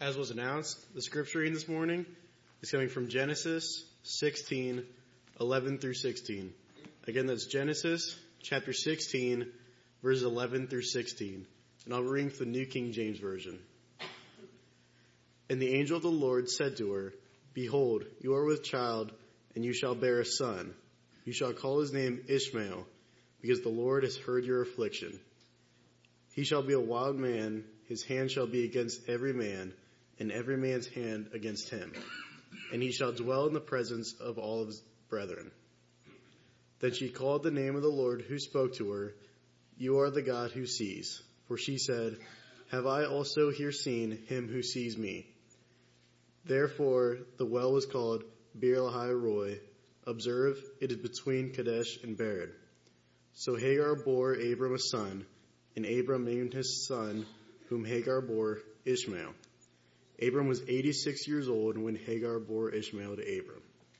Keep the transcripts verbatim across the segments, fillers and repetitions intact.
As was announced, the scripture reading this morning is coming from Genesis sixteen, eleven through sixteen. Again, that's Genesis chapter sixteen, verses eleven through sixteen. And I'll be reading from the New King James Version. And the angel of the Lord said to her, Behold, you are with child, and you shall bear a son. You shall call his name Ishmael, because the Lord has heard your affliction. He shall be a wild man, his hand shall be against every man, and every man's hand against him. And he shall dwell in the presence of all of his brethren. Then she called the name of the Lord who spoke to her, You are the God who sees. For she said, Have I also here seen him who sees me? Therefore the well was called Beer-lahai-roi. Observe, it is between Kadesh and Bered. So Hagar bore Abram a son, and Abram named his son, whom Hagar bore, Ishmael. Abram was eighty-six years old when Hagar bore Ishmael to Abram.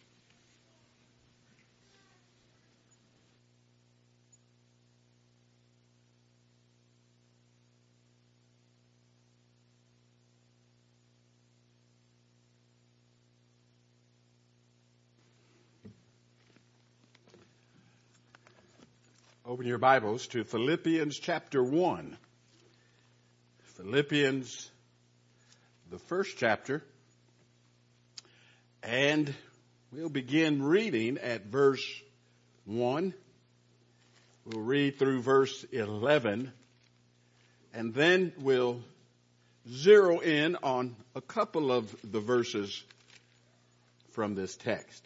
Open your Bibles to Philippians chapter one. Philippians, the first chapter. And we'll begin reading at verse one. We'll read through verse eleven. And then we'll zero in on a couple of the verses from this text.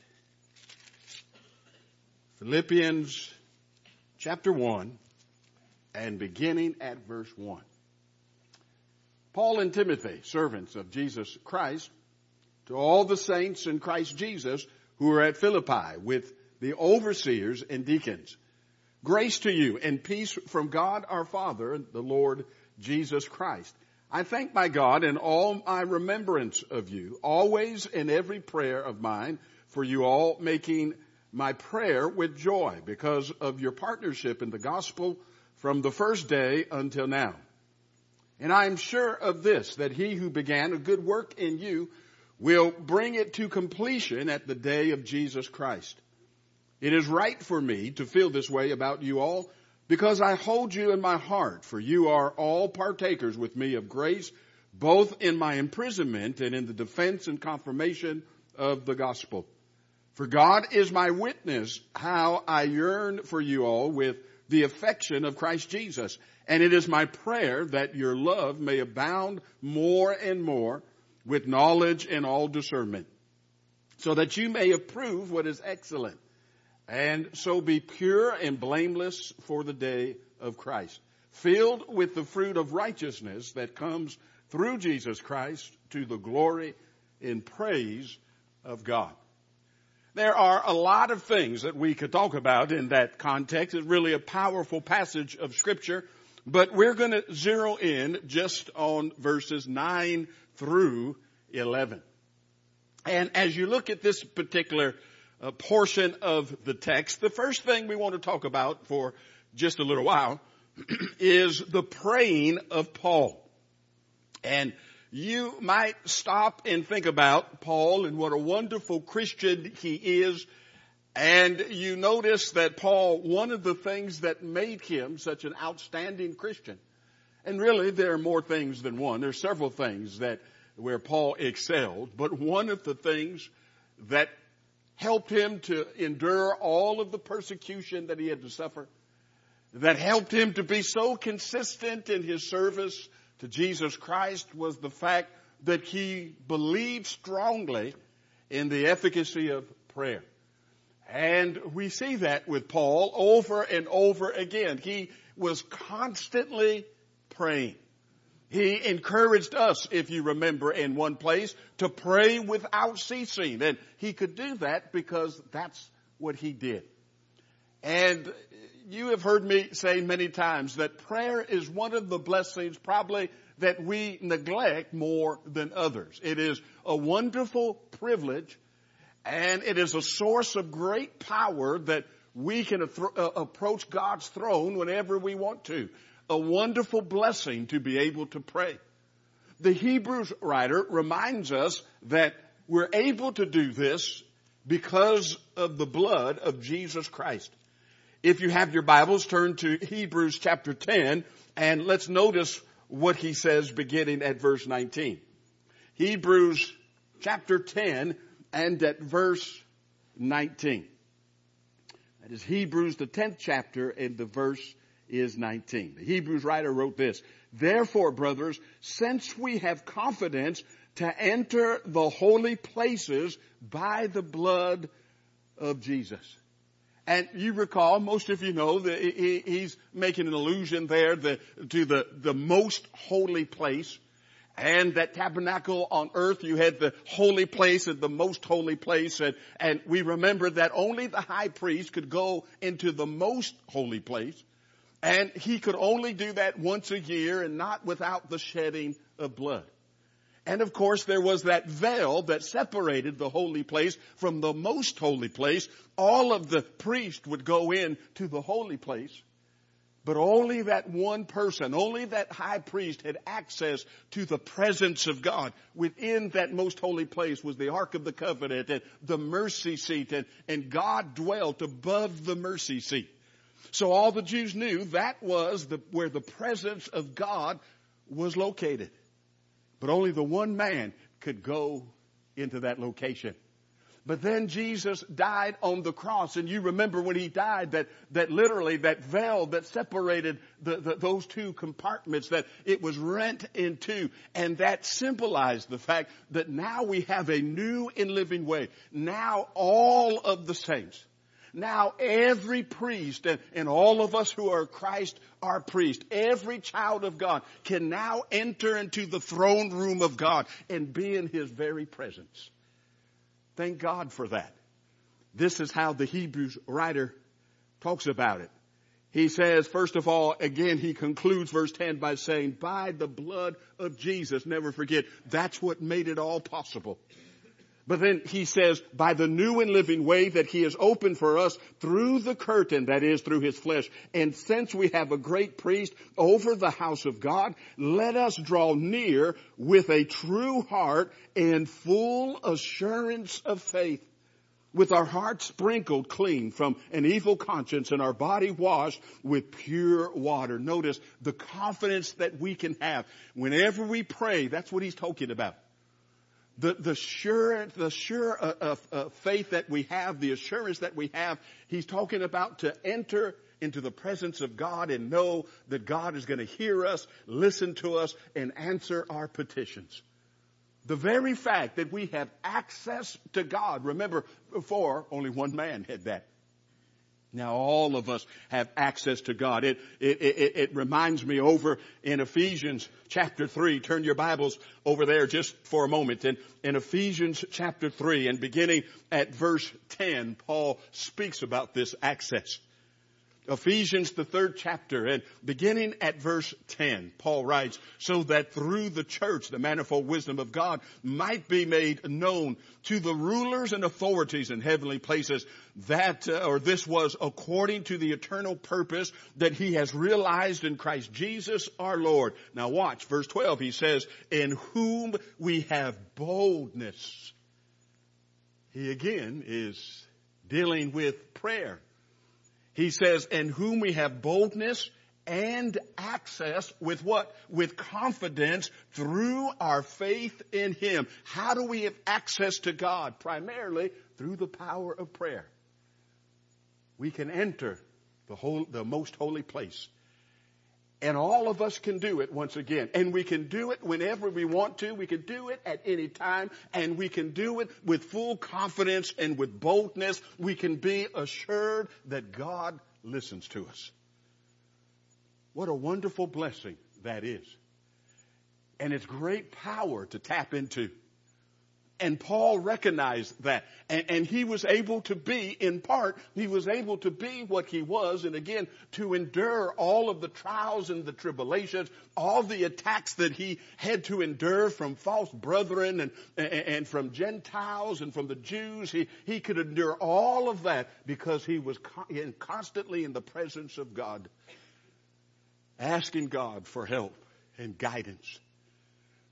Philippians chapter one, and beginning at verse one. Paul and Timothy, servants of Jesus Christ, to all the saints in Christ Jesus who are at Philippi with the overseers and deacons. Grace to you and peace from God our Father and the Lord Jesus Christ. I thank my God in all my remembrance of you, always in every prayer of mine, for you all, making my prayer with joy because of your partnership in the gospel from the first day until now. And I am sure of this, that he who began a good work in you will bring it to completion at the day of Jesus Christ. It is right for me to feel this way about you all, because I hold you in my heart, for you are all partakers with me of grace, both in my imprisonment and in the defense and confirmation of the gospel. For God is my witness how I yearn for you all with the affection of Christ Jesus. And it is my prayer that your love may abound more and more with knowledge and all discernment, so that you may approve what is excellent, and so be pure and blameless for the day of Christ, filled with the fruit of righteousness that comes through Jesus Christ to the glory and praise of God. There are a lot of things that we could talk about in that context. It's really a powerful passage of Scripture, but we're going to zero in just on verses nine through eleven. And as you look at this particular uh, portion of the text, the first thing we want to talk about for just a little while is the praying of Paul. And you might stop and think about Paul and what a wonderful Christian he is. And you notice that Paul, one of the things that made him such an outstanding Christian, and really there are more things than one. There's several things that where Paul excelled, but one of the things that helped him to endure all of the persecution that he had to suffer, that helped him to be so consistent in his service to Jesus Christ, was the fact that he believed strongly in the efficacy of prayer. And we see that with Paul over and over again. He was constantly praying. He encouraged us, if you remember, in one place, to pray without ceasing. And he could do that because that's what he did. And you have heard me say many times that prayer is one of the blessings probably that we neglect more than others. It is a wonderful privilege, and it is a source of great power that we can uh, approach God's throne whenever we want to. A wonderful blessing to be able to pray. The Hebrews writer reminds us that we're able to do this because of the blood of Jesus Christ. If you have your Bibles, turn to Hebrews chapter ten, and let's notice what he says beginning at verse nineteen. Hebrews chapter ten and at verse nineteen. That is Hebrews, the tenth chapter, and the verse is nineteen. The Hebrews writer wrote this: "Therefore, brothers, since we have confidence to enter the holy places by the blood of Jesus." And you recall, most of you know, that he's making an allusion there to the, the most holy place. And that tabernacle on earth, you had the holy place and the most holy place. And, and we remember that only the high priest could go into the most holy place. And he could only do that once a year and not without the shedding of blood. And of course, there was that veil that separated the holy place from the most holy place. All of the priests would go in to the holy place, but only that one person, only that high priest had access to the presence of God. Within that most holy place was the Ark of the Covenant and the mercy seat, and, and God dwelt above the mercy seat. So all the Jews knew that was the, where the presence of God was located. But only the one man could go into that location. But then Jesus died on the cross. And you remember when he died that, that literally that veil that separated the, the, those two compartments, that it was rent in two. And that symbolized the fact that now we have a new and living way. Now all of the saints, now every priest and, and all of us who are Christ are priests, every child of God can now enter into the throne room of God and be in his very presence. Thank God for that. This is how the Hebrews writer talks about it. He says, first of all, again, he concludes verse ten by saying, by the blood of Jesus. Never forget, that's what made it all possible. But then he says, by the new and living way that he has opened for us through the curtain, that is, through his flesh. And since we have a great priest over the house of God, let us draw near with a true heart and full assurance of faith, with our hearts sprinkled clean from an evil conscience and our body washed with pure water. Notice the confidence that we can have whenever we pray. That's what he's talking about. The, the sure, the sure uh, uh, uh, faith that we have, the assurance that we have, he's talking about to enter into the presence of God and know that God is going to hear us, listen to us, and answer our petitions. The very fact that we have access to God. Remember, before, only one man had that. Now all of us have access to God. It, it, it, it reminds me over in Ephesians chapter three. Turn your Bibles over there just for a moment. And in Ephesians chapter three and beginning at verse ten, Paul speaks about this access. Ephesians, the third chapter, and beginning at verse ten, Paul writes, so that through the church, the manifold wisdom of God might be made known to the rulers and authorities in heavenly places, that, uh, or this was according to the eternal purpose that he has realized in Christ Jesus our Lord. Now watch, verse twelve, he says, in whom we have boldness. He again is dealing with prayer. He says, in whom we have boldness and access with what? With confidence through our faith in him. How do we have access to God? Primarily through the power of prayer. We can enter the whole, the most holy place. And all of us can do it once again. And we can do it whenever we want to. We can do it at any time. And we can do it with full confidence and with boldness. We can be assured that God listens to us. What a wonderful blessing that is. And it's great power to tap into. And Paul recognized that. And, and he was able to be, in part, he was able to be what he was. And again, to endure all of the trials and the tribulations, all the attacks that he had to endure from false brethren and, and, and from Gentiles and from the Jews. He, he could endure all of that because he was con- constantly in the presence of God, asking God for help and guidance.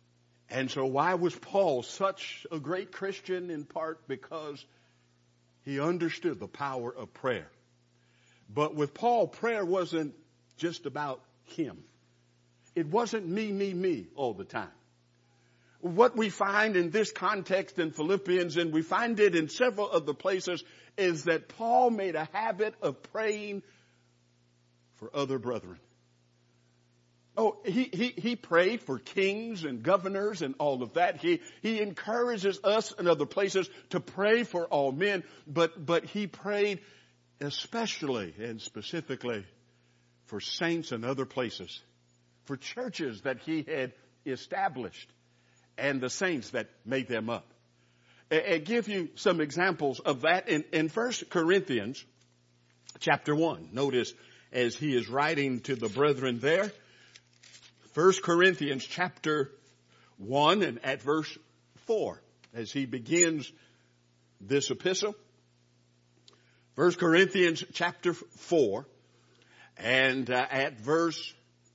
And so why was Paul such a great Christian? In part because he understood the power of prayer. But with Paul, prayer wasn't just about him. It wasn't me, me, me all the time. What we find in this context in Philippians, and we find it in several other places, is that Paul made a habit of praying for other brethren. Oh, he, he, he prayed for kings and governors and all of that. He, he encourages us in other places to pray for all men, but, but he prayed especially and specifically for saints in other places, for churches that he had established and the saints that made them up. I give you some examples of that in, in First Corinthians chapter one. Notice as he is writing to the brethren there, First Corinthians chapter one and at verse four, as he begins this epistle. First Corinthians chapter four and uh, at verse,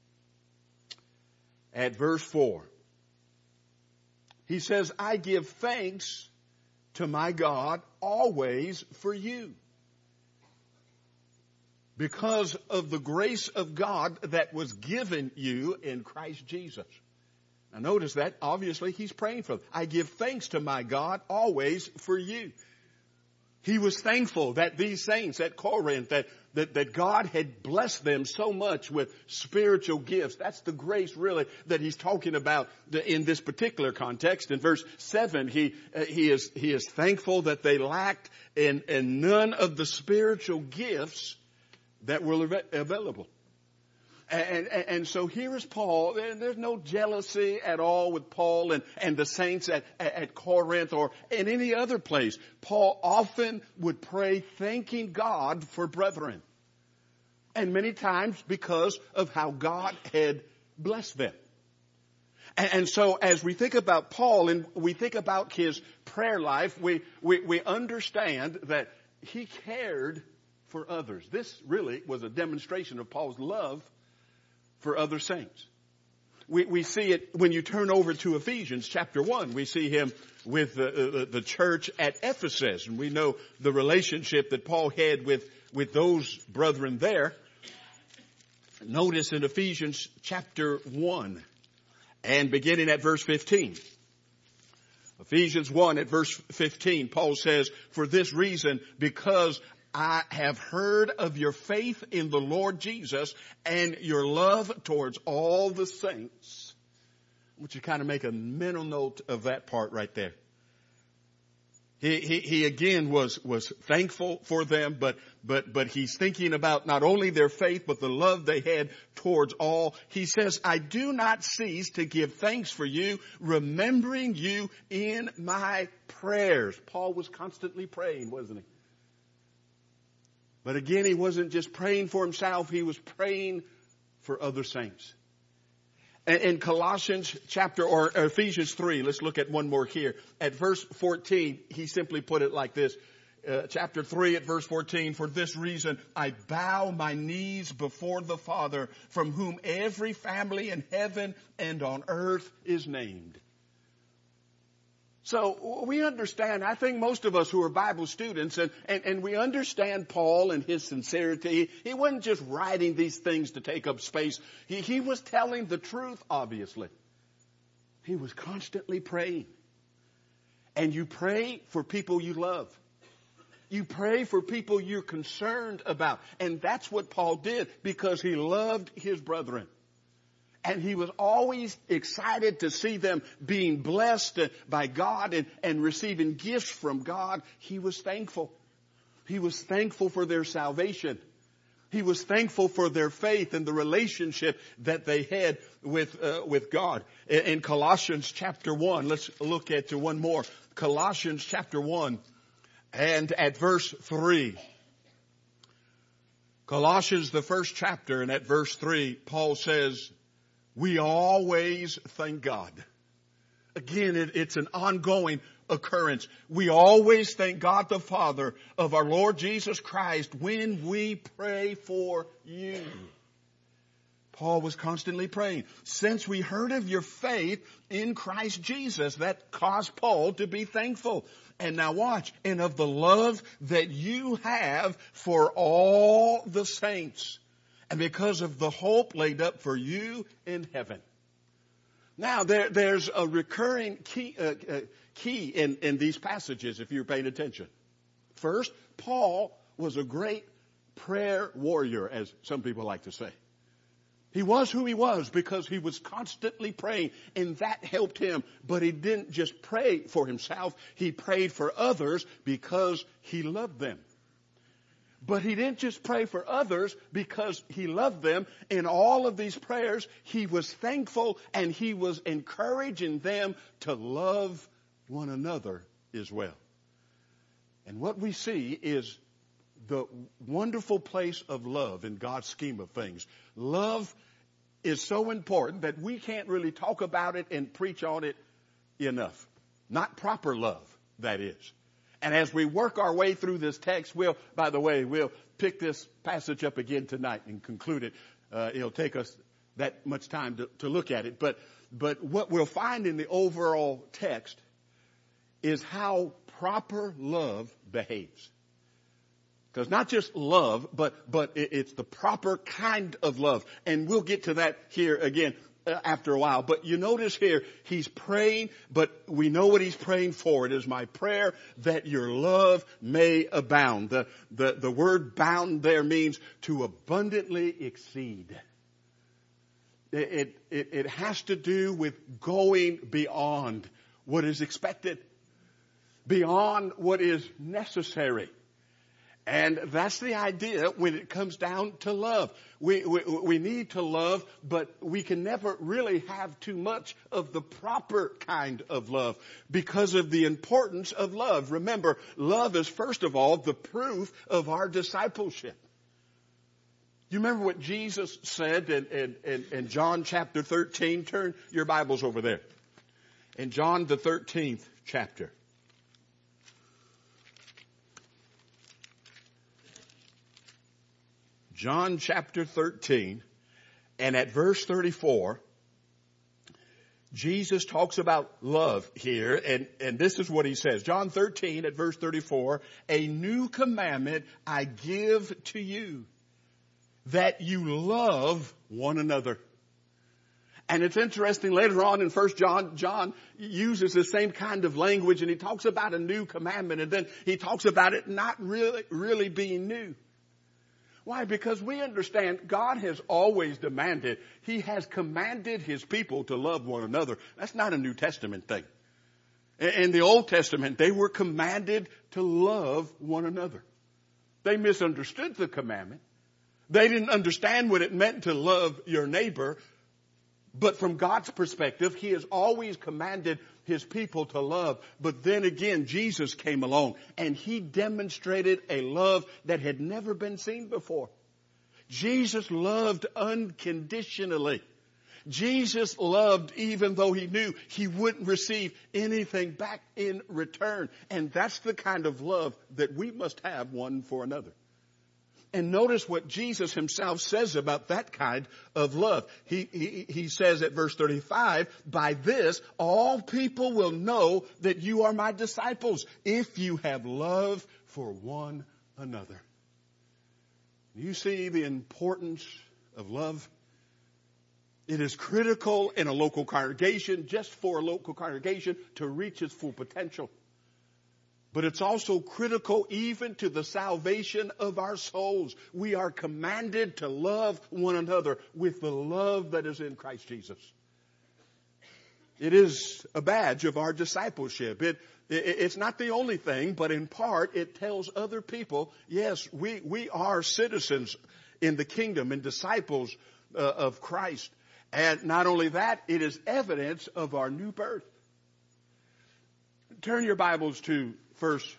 at verse four. He says, I give thanks to my God always for you, because of the grace of God that was given you in Christ Jesus. Now notice that, obviously, he's praying for them. I give thanks to my God always for you. He was thankful that these saints at Corinth, that, that, that God had blessed them so much with spiritual gifts. That's the grace, really, that he's talking about in this particular context. In verse seven, he, uh, he is, he is thankful that they lacked in, in none of the spiritual gifts that were available. And, and, and so here is Paul. There's no jealousy at all with Paul and, and the saints at, at Corinth or in any other place. Paul often would pray thanking God for brethren. And many times because of how God had blessed them. And, and so as we think about Paul and we think about his prayer life, we, we, we understand that he cared for others. This really was a demonstration of Paul's love for other saints. We, we see it when you turn over to Ephesians chapter one. We see him with the, the church at Ephesus. And we know the relationship that Paul had with, with those brethren there. Notice in Ephesians chapter one and beginning at verse fifteen. Ephesians one at verse fifteen, Paul says, for this reason, because I have heard of your faith in the Lord Jesus and your love towards all the saints. I want you to kind of make a mental note of that part right there. He, he, he again was, was thankful for them, but, but, but he's thinking about not only their faith, but the love they had towards all. He says, I do not cease to give thanks for you, remembering you in my prayers. Paul was constantly praying, wasn't he? But again, he wasn't just praying for himself, he was praying for other saints. In Colossians chapter, or Ephesians three, let's look at one more here. At verse fourteen, he simply put it like this. Uh, chapter three at verse fourteen, for this reason I bow my knees before the Father, from whom every family in heaven and on earth is named. So we understand, I think most of us who are Bible students, and, and, and we understand Paul and his sincerity. He wasn't just writing these things to take up space. He, he was telling the truth, obviously. He was constantly praying. And you pray for people you love. You pray for people you're concerned about. And that's what Paul did because he loved his brethren. And he was always excited to see them being blessed by God and, and receiving gifts from God. He was thankful. He was thankful for their salvation. He was thankful for their faith and the relationship that they had with, uh, with God. In, in Colossians chapter one, let's look at one more. Colossians chapter one and at verse three. Colossians, the first chapter, and at verse three, Paul says, we always thank God. Again, it, it's an ongoing occurrence. We always thank God the Father of our Lord Jesus Christ when we pray for you. Paul was constantly praying. Since we heard of your faith in Christ Jesus, that caused Paul to be thankful. And now watch, and of the love that you have for all the saints, and because of the hope laid up for you in heaven. Now, there, there's a recurring key, uh, uh, key in, in these passages, if you're paying attention. First, Paul was a great prayer warrior, as some people like to say. He was who he was because he was constantly praying, and that helped him. But he didn't just pray for himself. He prayed for others because he loved them. But he didn't just pray for others because he loved them. In all of these prayers, he was thankful and he was encouraging them to love one another as well. And what we see is the wonderful place of love in God's scheme of things. Love is so important that we can't really talk about it and preach on it enough. Not proper love, that is. And as we work our way through this text, we'll, by the way, we'll pick this passage up again tonight and conclude it. Uh, it'll take us that much time to, to look at it. But, but what we'll find in the overall text is how proper love behaves. Because not just love, but, but it's the proper kind of love. And we'll get to that here again after a while. But you notice here, he's praying, but we know what he's praying for. It is my prayer that your love may abound. The, the, the word bound there means to abundantly exceed. It, it, it has to do with going beyond what is expected, beyond what is necessary. And that's the idea when it comes down to love. We, we, we need to love, but we can never really have too much of the proper kind of love because of the importance of love. Remember, love is first of all the proof of our discipleship. You remember what Jesus said in, in, in, in John chapter thirteen? Turn your Bibles over there. In John the thirteenth chapter. John chapter thirteen, and at verse thirty-four, Jesus talks about love here, and, and this is what he says. John thirteen at verse thirty-four, a new commandment I give to you, that you love one another. And it's interesting, later on in First John, John uses the same kind of language, and he talks about a new commandment, and then he talks about it not really, really being new. Why? Because we understand God has always demanded, He has commanded His people to love one another. That's not a New Testament thing. In the Old Testament, they were commanded to love one another. They misunderstood the commandment. They didn't understand what it meant to love your neighbor. But from God's perspective, He has always commanded His people to love. But then again, Jesus came along and He demonstrated a love that had never been seen before. Jesus loved unconditionally. Jesus loved even though He knew He wouldn't receive anything back in return. And that's the kind of love that we must have one for another. And notice what Jesus Himself says about that kind of love. He, he, he says at verse thirty-five, by this all people will know that you are my disciples if you have love for one another. You see the importance of love? It is critical in a local congregation, just for a local congregation to reach its full potential. But it's also critical even to the salvation of our souls. We are commanded to love one another with the love that is in Christ Jesus. It is a badge of our discipleship. It, it, it's not the only thing, but in part it tells other people, yes, we, we are citizens in the kingdom and disciples uh, of Christ. And not only that, it is evidence of our new birth. Turn your Bibles to First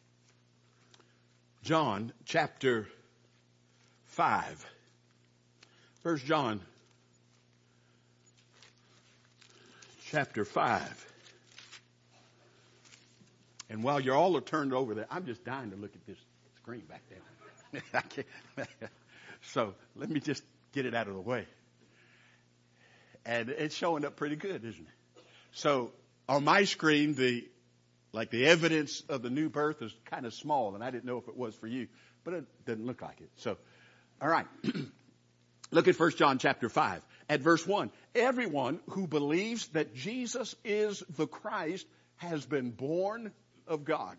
John chapter five. First John chapter five. And while you're all are turned over there, I'm just dying to look at this screen back there. I can't. So let me just get it out of the way. And it's showing up pretty good, isn't it? So on my screen, the like the evidence of the new birth is kind of small, and I didn't know if it was for you, but it didn't look like it. So, all right. Look at First John chapter five at verse one. Everyone who believes that Jesus is the Christ has been born of God.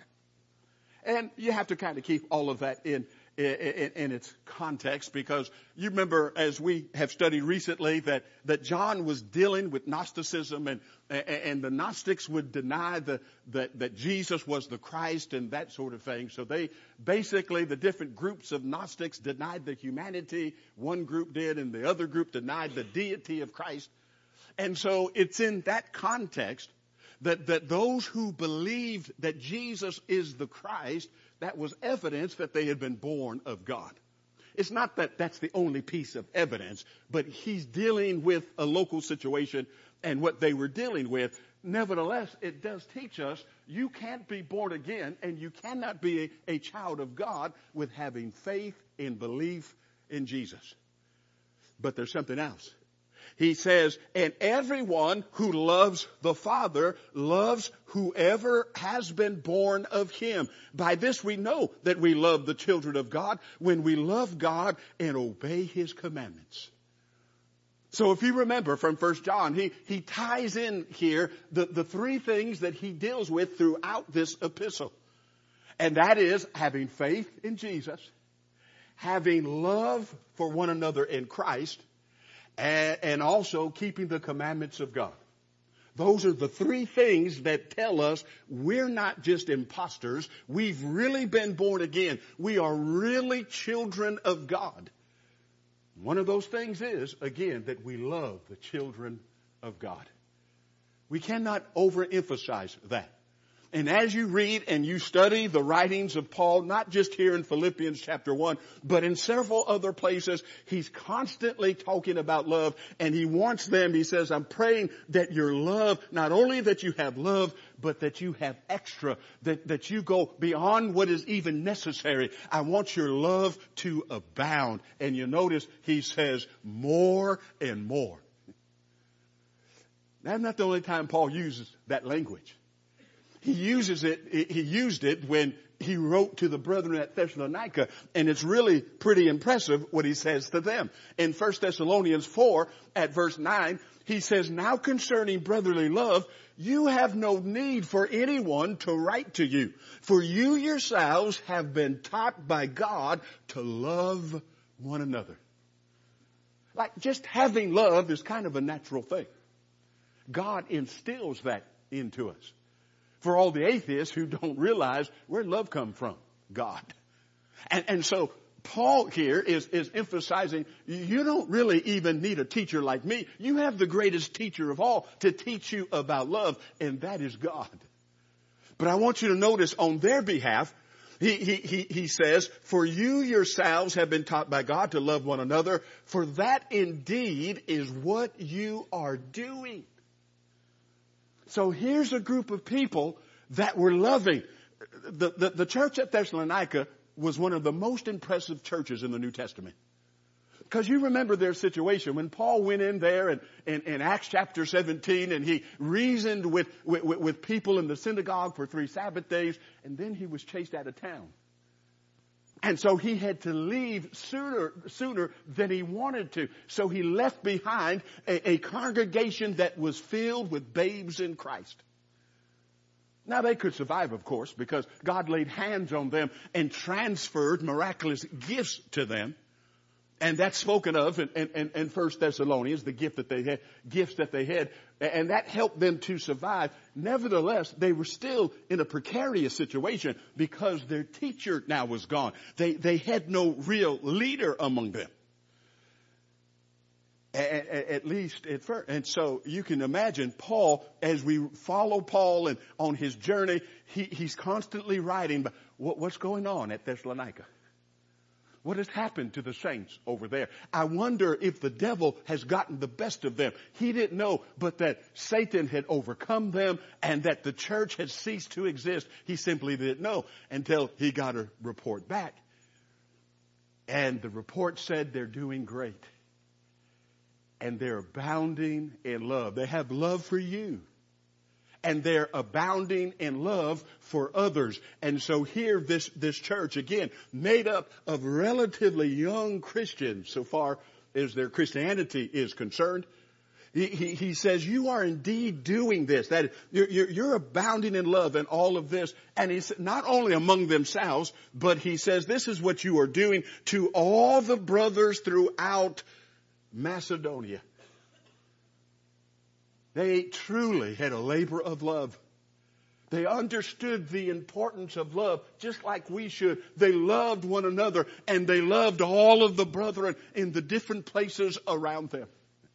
And you have to kind of keep all of that in, in, in its context, because you remember, as we have studied recently, that, that John was dealing with Gnosticism, and, and the Gnostics would deny the, that, that Jesus was the Christ and that sort of thing. So they basically, the different groups of Gnostics denied the humanity. One group did, and the other group denied the deity of Christ. And so it's in that context that, that those who believed that Jesus is the Christ, that was evidence that they had been born of God. It's not that that's the only piece of evidence, but he's dealing with a local situation and what they were dealing with. Nevertheless, it does teach us you can't be born again, and you cannot be a, a child of God with having faith in belief in Jesus. But there's something else. He says, and everyone who loves the Father loves whoever has been born of him. By this we know that we love the children of God, when we love God and obey his commandments. So if you remember from First John, he, he ties in here the, the three things that he deals with throughout this epistle. And that is having faith in Jesus, having love for one another in Christ, and, and also keeping the commandments of God. Those are the three things that tell us we're not just imposters. We've really been born again. We are really children of God. One of those things is, again, that we love the children of God. We cannot overemphasize that. And as you read and you study the writings of Paul, not just here in Philippians chapter one, but in several other places, he's constantly talking about love, and he wants them, he says, I'm praying that your love, not only that you have love, but that you have extra, that, that you go beyond what is even necessary. I want your love to abound. And you notice he says more and more. That's not the only time Paul uses that language. He uses it, he used it when he wrote to the brethren at Thessalonica, and it's really pretty impressive what he says to them. In First Thessalonians four at verse nine, he says, now concerning brotherly love, you have no need for anyone to write to you, for you yourselves have been taught by God to love one another. Like just having love is kind of a natural thing. God instills that into us. For all the atheists who don't realize where love comes from, God. And, and so Paul here is, is emphasizing you don't really even need a teacher like me. You have the greatest teacher of all to teach you about love, and that is God. But I want you to notice on their behalf, he, he, he, he says, for you yourselves have been taught by God to love one another, for that indeed is what you are doing. So here's a group of people that were loving. The, the, the church at Thessalonica was one of the most impressive churches in the New Testament. Because you remember their situation when Paul went in there in, in, in Acts chapter seventeen, and he reasoned with, with, with people in the synagogue for three Sabbath days, and then he was chased out of town. And so he had to leave sooner, sooner than he wanted to. So he left behind a, a congregation that was filled with babes in Christ. Now they could survive, of course, because God laid hands on them and transferred miraculous gifts to them. And that's spoken of in, in, in First Thessalonians, the gift that they had, gifts that they had, and that helped them to survive. Nevertheless, they were still in a precarious situation because their teacher now was gone. They, they had no real leader among them. At, at, at least at first. And so you can imagine Paul, as we follow Paul and on his journey, he, he's constantly writing, but what, what's going on at Thessalonica? What has happened to the saints over there? I wonder if the devil has gotten the best of them. He didn't know, but that Satan had overcome them and that the church had ceased to exist. He simply didn't know until he got a report back. And the report said they're doing great. and they're abounding in love. They have love for you. And they're abounding in love for others. And so here, this, this church, again, made up of relatively young Christians, so far as their Christianity is concerned. He, he, he says, you are indeed doing this. That you're, you're, you're abounding in love and all of this. And he's not only among themselves, but he says, this is what you are doing to all the brothers throughout Macedonia. They truly had a labor of love. They understood the importance of love just like we should. They loved one another and they loved all of the brethren in the different places around them.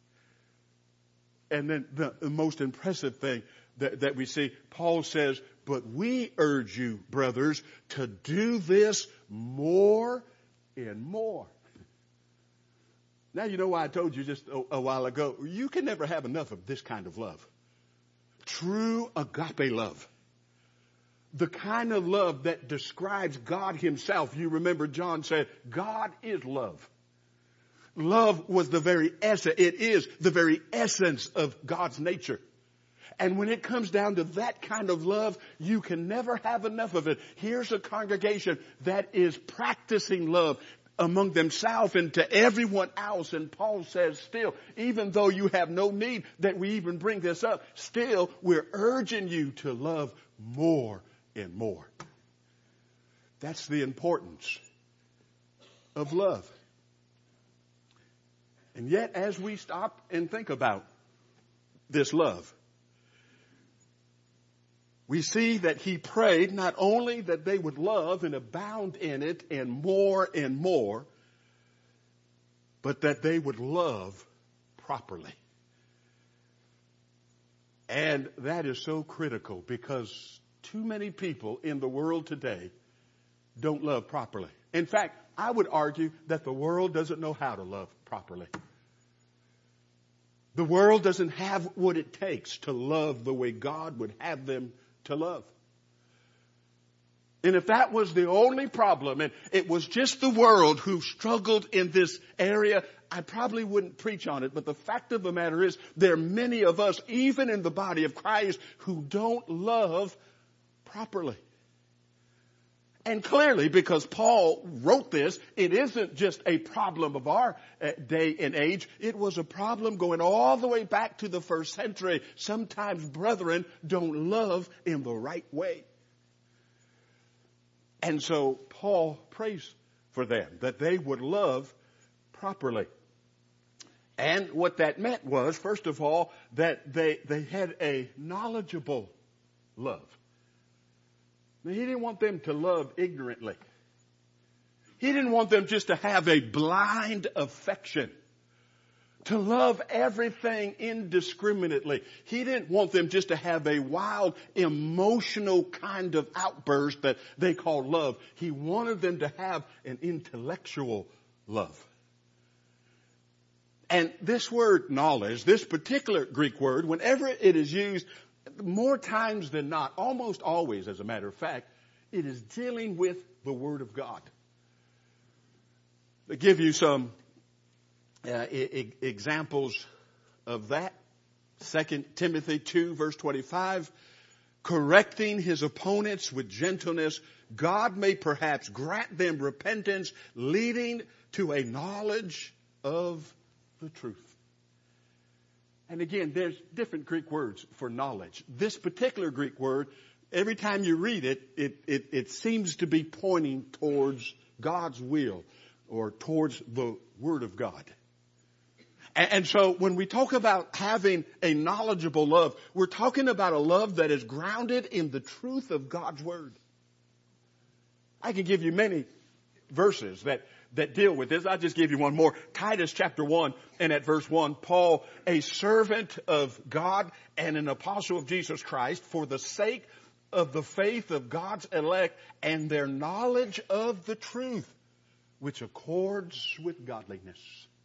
And then the, the most impressive thing that, that we see, Paul says, but we urge you, brothers, to do this more and more. Now you know why I told you just a, a while ago, you can never have enough of this kind of love. True agape love. The kind of love that describes God himself. You remember John said, God is love. Love was the very essence, it is the very essence of God's nature. And when it comes down to that kind of love, you can never have enough of it. Here's a congregation that is practicing love among themselves and to everyone else. And Paul says still, even though you have no need that we even bring this up, still we're urging you to love more and more. That's the importance of love. And yet as we stop and think about this love, we see that he prayed not only that they would love and abound in it and more and more, but that they would love properly. And that is so critical because too many people in the world today don't love properly. In fact, I would argue that the world doesn't know how to love properly. The world doesn't have what it takes to love the way God would have them to love. And if that was the only problem, and it was just the world who struggled in this area, I probably wouldn't preach on it. But the fact of the matter is, there are many of us, even in the body of Christ, who don't love properly. And clearly, because Paul wrote this, it isn't just a problem of our day and age. It was a problem going all the way back to the first century. Sometimes brethren don't love in the right way. And so Paul prays for them, that they would love properly. And what that meant was, first of all, that they, they had a knowledgeable love. Now, he didn't want them to love ignorantly. He didn't want them just to have a blind affection, to love everything indiscriminately. He didn't want them just to have a wild, emotional kind of outburst that they call love. He wanted them to have an intellectual love. And this word knowledge, this particular Greek word, whenever it is used, more times than not, almost always, as a matter of fact, it is dealing with the Word of God. To give you some uh, e- examples of that, Second Timothy two, verse twenty-five, correcting his opponents with gentleness, God may perhaps grant them repentance, leading to a knowledge of the truth. And again, there's different Greek words for knowledge. This particular Greek word, every time you read it, it, it, it seems to be pointing towards God's will or towards the Word of God. And, and so when we talk about having a knowledgeable love, we're talking about a love that is grounded in the truth of God's Word. I can give you many verses that that deal with this. I'll just give you one more. Titus chapter one, and at verse one, Paul, a servant of God and an apostle of Jesus Christ, for the sake of the faith of God's elect and their knowledge of the truth, which accords with godliness.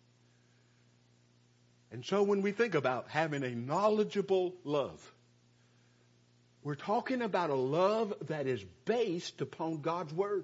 And so when we think about having a knowledgeable love, we're talking about a love that is based upon God's Word.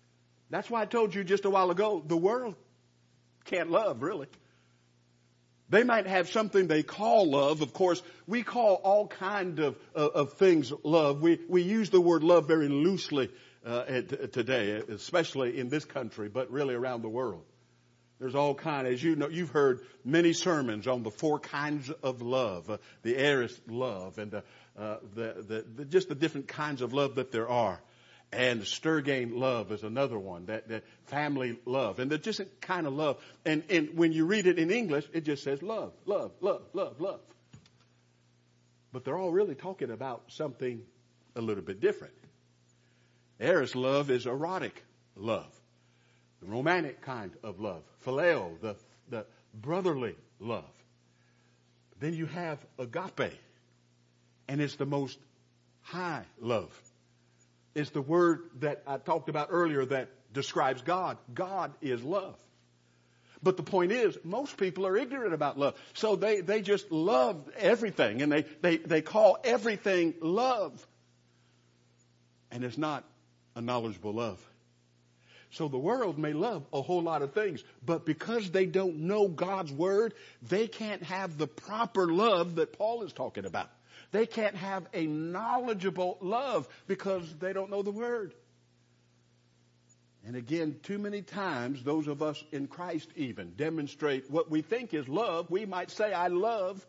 That's why I told you just a while ago, the world can't love, really. They might have something they call love. Of course, we call all kind of, of, of things love. We, we use the word love very loosely uh, at, today, especially in this country, but really around the world. There's all kind, as you know, you've heard many sermons on the four kinds of love, uh, the Eros love, and the, uh, the, the, the just the different kinds of love that there are. And Sturgeon love is another one, that, that family love. And there's just a kind of love. And, and when you read it in English, it just says love, love, love, love, love. But they're all really talking about something a little bit different. Eros love is erotic love, the romantic kind of love. Phileo, the, the brotherly love. Then you have agape, and it's the most high love. It's the word that I talked about earlier that describes God. God is love. But the point is, most people are ignorant about love. So they, they just love everything, and they, they, they call everything love. And it's not a knowledgeable love. So the world may love a whole lot of things, but because they don't know God's word, they can't have the proper love that Paul is talking about. They can't have a knowledgeable love because they don't know the word. And again, too many times, those of us in Christ even demonstrate what we think is love. We might say, I love.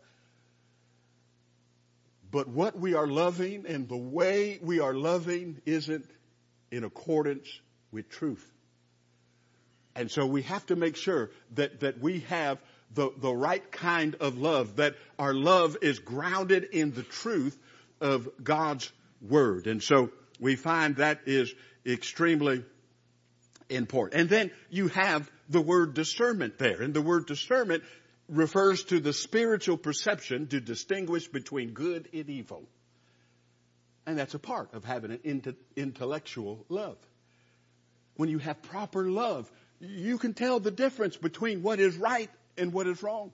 But what we are loving and the way we are loving isn't in accordance with truth. And so we have to make sure that, that we have the, the right kind of love, that our love is grounded in the truth of God's word. And so we find that is extremely important. And then you have the word discernment there. And the word discernment refers to the spiritual perception to distinguish between good and evil. And that's a part of having an inte- intellectual love. When you have proper love, you can tell the difference between what is right and what is wrong.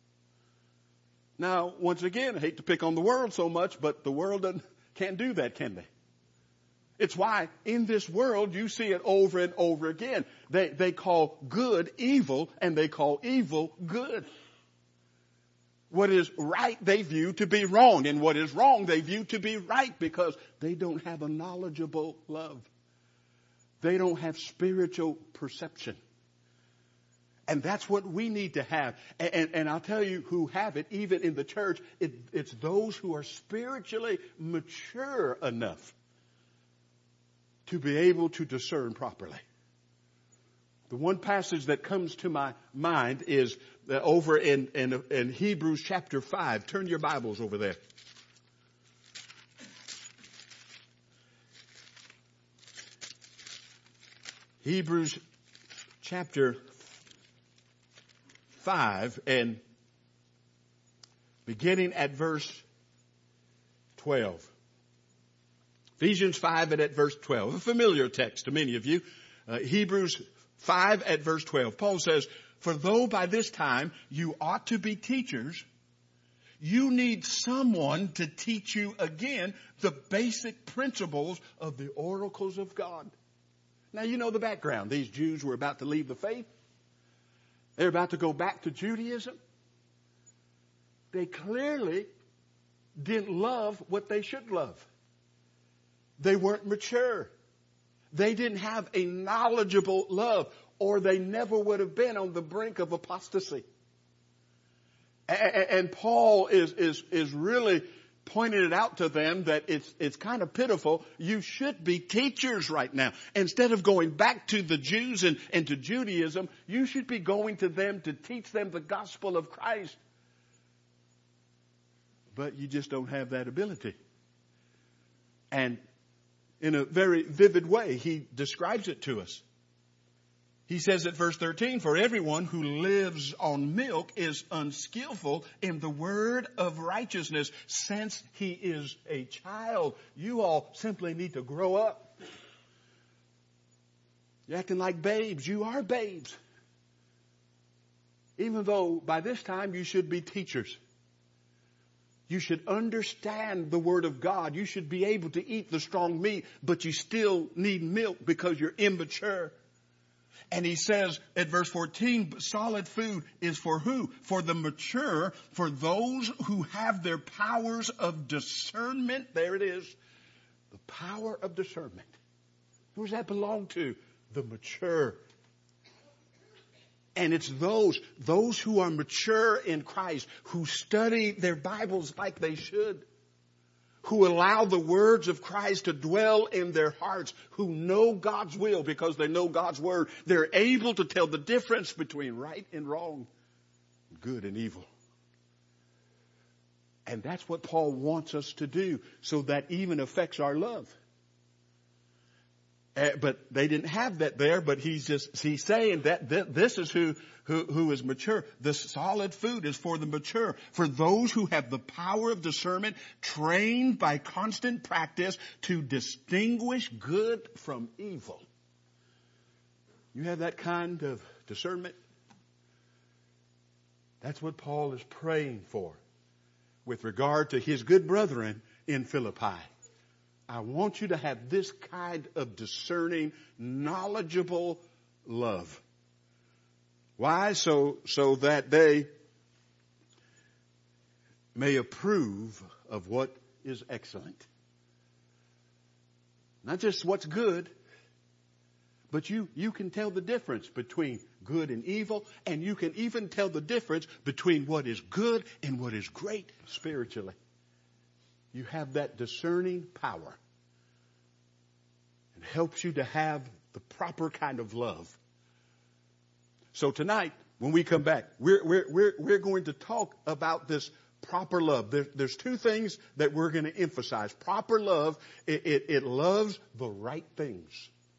Now, once again, I hate to pick on the world so much, but the world doesn't, can't do that, can they? It's why in this world you see it over and over again. They, they call good evil, and they call evil good. What is right they view to be wrong, and what is wrong they view to be right, because they don't have a knowledgeable love. They don't have spiritual perception. And that's what we need to have. And, and, and I'll tell you who have it, even in the church, it, it's those who are spiritually mature enough to be able to discern properly. The one passage that comes to my mind is over in, in, in Hebrews chapter five. Turn your Bibles over there. Hebrews chapter five, and beginning at verse twelve. Ephesians five and at verse twelve. A familiar text to many of you. Uh, Hebrews five at verse twelve. Paul says, for though by this time you ought to be teachers, you need someone to teach you again the basic principles of the oracles of God. Now, you know the background. These Jews were about to leave the faith. They're about to go back to Judaism. They clearly didn't love what they should love. They weren't mature. They didn't have a knowledgeable love, or they never would have been on the brink of apostasy. And Paul is, is, is really pointed it out to them that it's, it's kind of pitiful. You should be teachers right now. Instead of going back to the Jews and, and to Judaism, you should be going to them to teach them the gospel of Christ. But you just don't have that ability. And in a very vivid way, he describes it to us. He says at verse thirteen, for everyone who lives on milk is unskillful in the word of righteousness since he is a child. You all simply need to grow up. You're acting like babes. You are babes. Even though by this time you should be teachers. You should understand the word of God. You should be able to eat the strong meat, but you still need milk because you're immature. And he says at verse fourteen, solid food is for who? For the mature, for those who have their powers of discernment. There it is. The power of discernment. Who does that belong to? The mature. And it's those, those who are mature in Christ, who study their Bibles like they should, who allow the words of Christ to dwell in their hearts, who know God's will because they know God's word. They're able to tell the difference between right and wrong, good and evil. And that's what Paul wants us to do, so that even affects our love. Uh, but they didn't have that there, but he's just, he's saying that th- this is who, who, who is mature. The solid food is for the mature, for those who have the power of discernment, trained by constant practice to distinguish good from evil. You have that kind of discernment? That's what Paul is praying for with regard to his good brethren in Philippi. I want you to have this kind of discerning, knowledgeable love. Why? So, so that they may approve of what is excellent. Not just what's good, but you, you can tell the difference between good and evil, and you can even tell the difference between what is good and what is great spiritually. You have that discerning power. It helps you to have the proper kind of love. So tonight, when we come back, we're, we're, we're, we're going to talk about this proper love. There, there's two things that we're going to emphasize. Proper love, it, it, it loves the right things.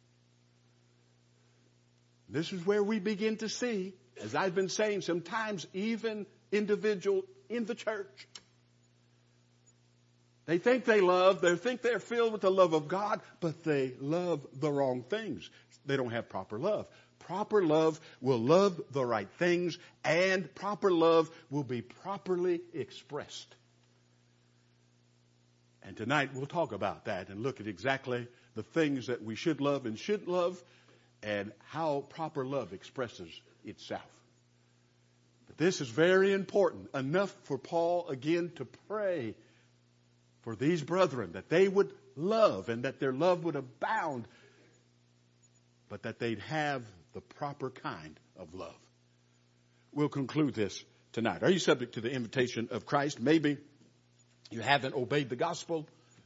This is where we begin to see, as I've been saying, sometimes even individual in the church. They think they love, they think they're filled with the love of God, but they love the wrong things. They don't have proper love. Proper love will love the right things, and proper love will be properly expressed. And tonight we'll talk about that and look at exactly the things that we should love and should love, and how proper love expresses itself. But this is very important, enough for Paul again to pray for these brethren, that they would love and that their love would abound, but that they'd have the proper kind of love. We'll conclude this tonight. Are you subject to the invitation of Christ? Maybe you haven't obeyed the gospel.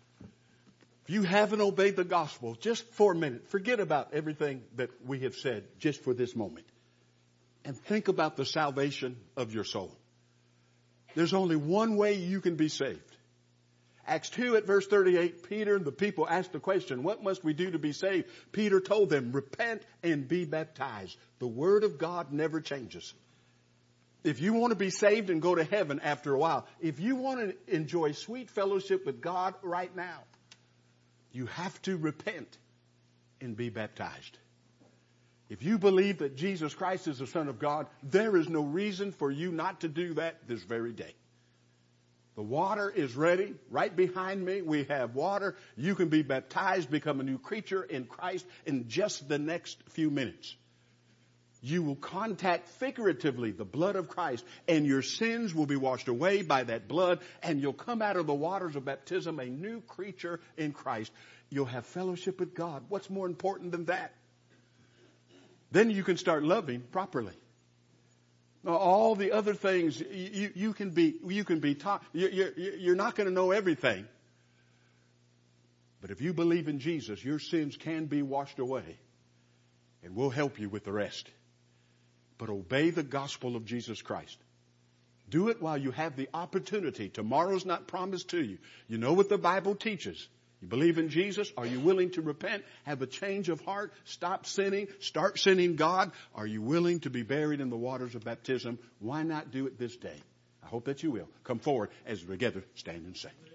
If you haven't obeyed the gospel, just for a minute, forget about everything that we have said just for this moment. And think about the salvation of your soul. There's only one way you can be saved. Acts two at verse thirty-eight, Peter and the people asked the question, what must we do to be saved? Peter told them, repent and be baptized. The word of God never changes. If you want to be saved and go to heaven after a while, if you want to enjoy sweet fellowship with God right now, you have to repent and be baptized. If you believe that Jesus Christ is the Son of God, there is no reason for you not to do that this very day. The water is ready. Right behind me, we have water. You can be baptized, become a new creature in Christ in just the next few minutes. You will contact figuratively the blood of Christ, and your sins will be washed away by that blood, and you'll come out of the waters of baptism a new creature in Christ. You'll have fellowship with God. What's more important than that? Then you can start loving properly. All the other things you, you can be, you can be taught. You're, you're not going to know everything. But if you believe in Jesus, your sins can be washed away. And we'll help you with the rest. But obey the gospel of Jesus Christ. Do it while you have the opportunity. Tomorrow's not promised to you. You know what the Bible teaches. You believe in Jesus? Are you willing to repent? Have a change of heart? Stop sinning? Start sinning God? Are you willing to be buried in the waters of baptism? Why not do it this day? I hope that you will. Come forward as we together stand and sing.